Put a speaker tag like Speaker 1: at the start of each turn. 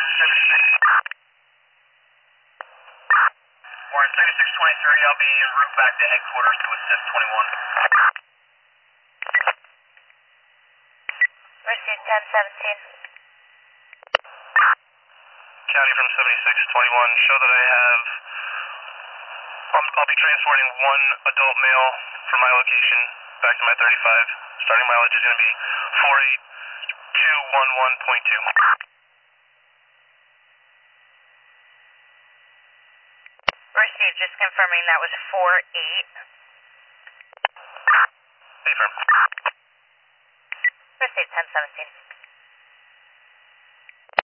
Speaker 1: Warren 7623, I'll be en route back to headquarters to assist 21.
Speaker 2: Receive 1017.
Speaker 1: County from 7621, show that I have, I'll be transporting one adult male from my location back to my 35. Starting mileage is going to be 48211.2.
Speaker 2: Receive, just confirming that was 48.
Speaker 1: Affirm.
Speaker 2: Receive 1017.